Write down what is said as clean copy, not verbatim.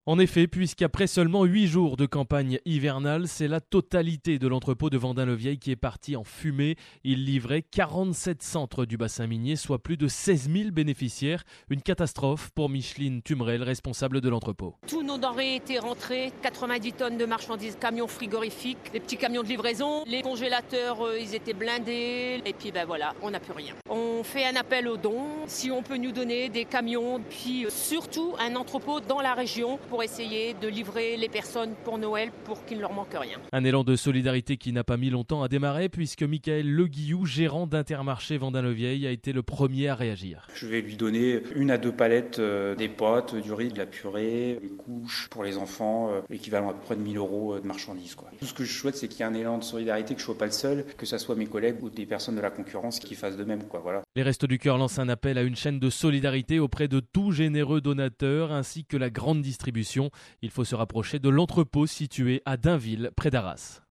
En effet, puisqu'après seulement 8 jours de campagne hivernale, c'est la totalité de l'entrepôt de Vendin-le-Vieil qui est partie en fumée. Il livrait 47 centres du bassin minier, soit plus de 16 000 bénéficiaires. Une catastrophe pour Micheline Tumrel, responsable de l'entrepôt. Tous nos denrées étaient rentrées, 90 tonnes de marchandises, camions frigorifiques, les petits camions de livraison, les congélateurs, ils étaient blindés. Et puis voilà, on n'a plus rien. On fait un appel aux dons, si on peut nous donner des camions, puis surtout un entrepôt dans la région pour essayer de livrer les personnes pour Noël pour qu'il ne leur manque rien. Un élan de solidarité qui n'a pas mis longtemps à démarrer puisque Michael Leguillou, gérant d'Intermarché Vendin-le-Vieil, a été le premier à réagir. Je vais lui donner 1 à 2 palettes des pâtes, du riz, de la purée, des couches pour les enfants, équivalent à peu près de 1 000 € de marchandises. Tout ce que je souhaite, c'est qu'il y ait un élan de solidarité, que je ne sois pas le seul, que ce soit mes collègues ou des personnes de la concurrence qui fassent de même. Voilà. Les Restos du Cœur lancent un appel à une chaîne de solidarité auprès de tout généreux donateur ainsi que la grande distribution. Il faut se rapprocher de l'entrepôt situé à Dainville, près d'Arras.